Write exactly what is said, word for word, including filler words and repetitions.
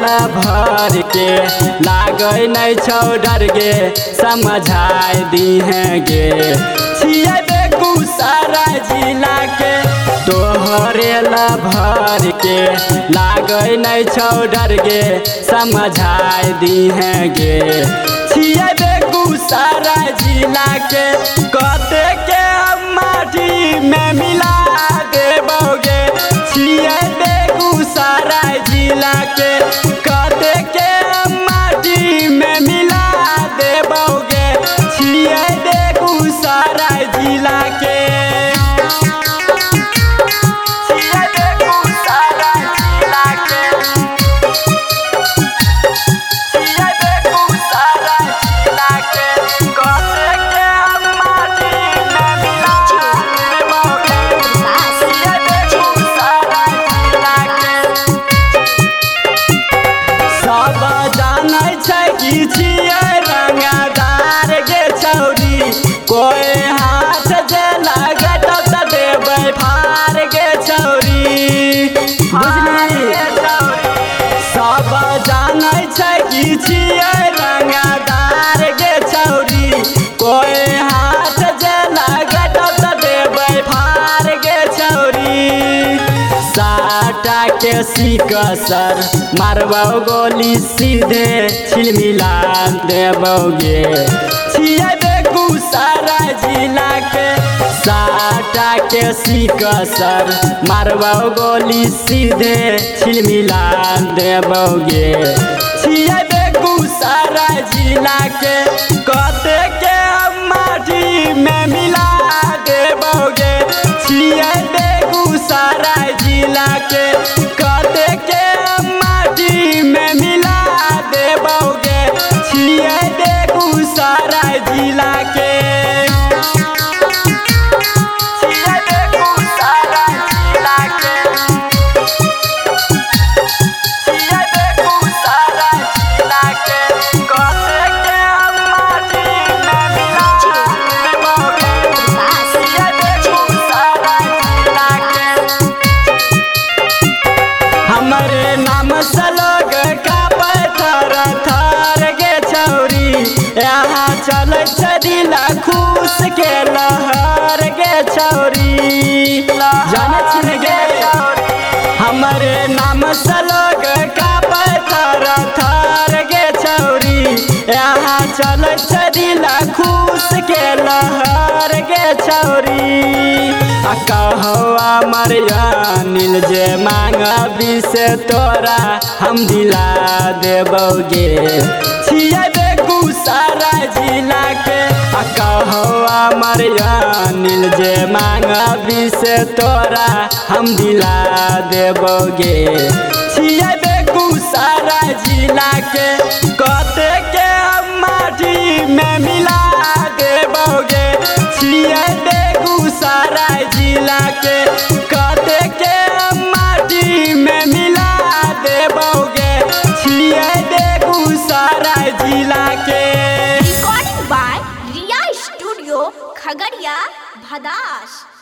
भर के लागे नहीं छौ डर गे समझाए दी हैं गे छिया बेगूसराय जिला के तोहरे भर के लागे नहीं छौ डर गे समझाए दी हैं गे छिया बेगूसराय जिला के कते के माटी में मिला देबोगे छिया बेगूसराय जिला के कते के माटी में मिला देबोगे छिया बेगूसराय जिला के छिया बेगूसराय जिला के छिया बेगूसराय जिला के कते के माटी में मिला देबोगे छिया बेगूसराय जिला के सब जानै छै कि छियै रंगदार गे छौरी कोई हाथ जे लागत त देबै फार गे छौरी बुझली सब जानै छै कि छियै रंगदार गे छौरी कोई हाथ जे लागत त देबै फार गे छौरी साटा के सिकसर मारबो गोली सीधे छिलमिला देबोगे छिया बेगूसराय जिला के साटा के सिकसर मारबो गोली सीधे छिलमिला देबोगे छिया बेगूसराय जिला के कते के माटी में मिला देबोगे छिया बेगूसराय जिला के कते के माटी में मिला देबोगे छिया बेगूसराय जिला के छिया बेगूसराय जिला के छिया बेगूसराय जिला के कते के माटी में मिला देबोगे छिया बेगूसराय जिला के हमरे नाम से लोग का पत्थर थर गे छौरी यहाँ चले छै दिला खुश के लहर गे छौरी जाने छिन गे हमरे नाम से लोग का पत्थर थर गे छौरी यहाँ चले छै दिला खुश के लहर गे छौरी आ कहो अमर अनिल जे मांगबी से तोरा हम दिला देबोगे छिया बेगूसराय जिला के आ कहो अमर अनिल जे मांगबी से तोरा हम दिला देबोगे छिया बेगूसराय जिला के कते के माटी में मिला देबोगे छिया बेगूसराय जिला के कते के माटी में मिला देबोगे छिया बेगूसराय जिला के recording by Riya studio Khagaria Bhadas.